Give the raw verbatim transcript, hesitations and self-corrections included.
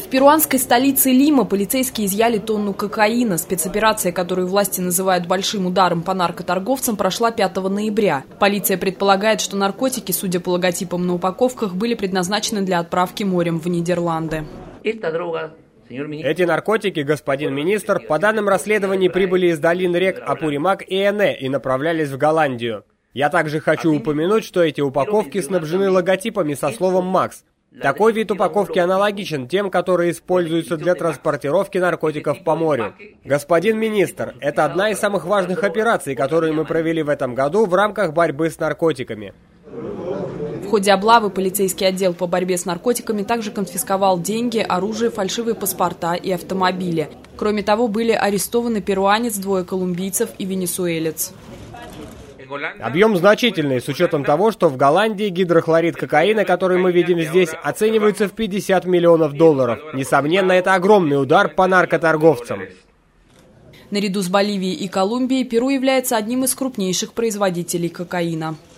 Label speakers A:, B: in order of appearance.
A: В перуанской столице Лима полицейские изъяли тонну кокаина. Спецоперация, которую власти называют большим ударом по наркоторговцам, прошла пятого ноября. Полиция предполагает, что наркотики, судя по логотипам на упаковках, были предназначены для отправки морем в Нидерланды.
B: Эти наркотики, господин министр, по данным расследований, прибыли из долин рек Апуримак и Эне и направлялись в Голландию. Я также хочу упомянуть, что эти упаковки снабжены логотипами со словом «Макс». Такой вид упаковки аналогичен тем, которые используются для транспортировки наркотиков по морю. Господин министр, это одна из самых важных операций, которые мы провели в этом году в рамках борьбы с наркотиками.
A: В ходе облавы полицейский отдел по борьбе с наркотиками также конфисковал деньги, оружие, фальшивые паспорта и автомобили. Кроме того, были арестованы перуанец, двое колумбийцев и венесуэлец.
B: Объем значительный, с учетом того, что в Голландии гидрохлорид кокаина, который мы видим здесь, оценивается в пятьдесят миллионов долларов. Несомненно, это огромный удар по наркоторговцам.
A: Наряду с Боливией и Колумбией Перу является одним из крупнейших производителей кокаина.